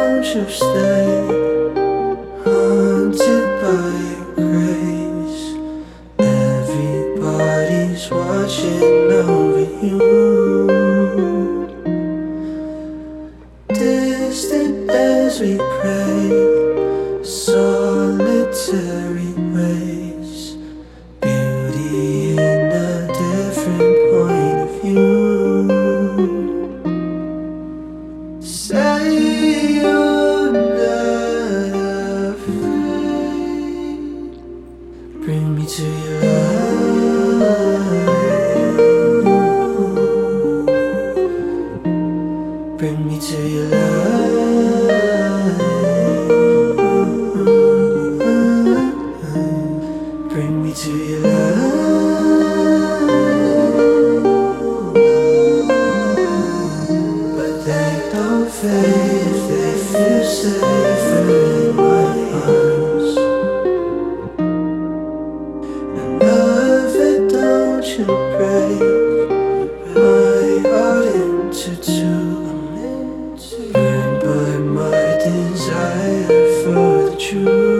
don't you stay haunted by your grace. Everybody's watching over you. Distant as we pray, solitary ways. Beauty in a different point of view. Say you're not afraid. Bring me to your light. Bring me to your light. Bring me to your light. But they don't fade if they feel safer in my arms. And love it, don't you break my heart into two. Burned by my desire for the truth.